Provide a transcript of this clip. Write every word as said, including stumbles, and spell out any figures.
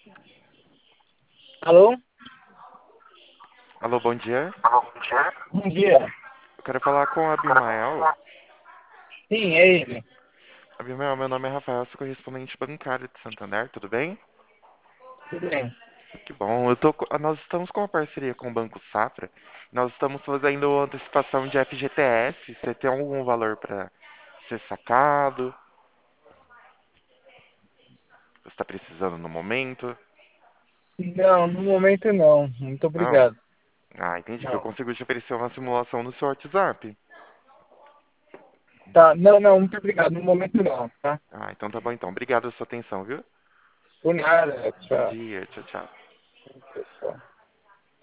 Alô? Alô, bom dia. Bom dia. Eu quero falar com o Abimael. Sim, é ele. Abimael, meu nome é Rafael, sou correspondente bancário de Santander, tudo bem? Tudo bem. Que bom. Eu tô, co- nós estamos com uma parceria com o Banco Safra. Nós estamos fazendo antecipação de F G T S. Você tem algum valor para ser sacado? Você está precisando no momento? Não, no momento não. Muito Não? obrigado. Ah, entendi que eu Não. consigo te oferecer uma simulação no seu WhatsApp. Tá, não, não, muito obrigado. No momento não, tá? Ah, então tá bom então. Obrigado pela sua atenção, viu? Por nada. Bom Tchau. dia, tchau, tchau. Tchau.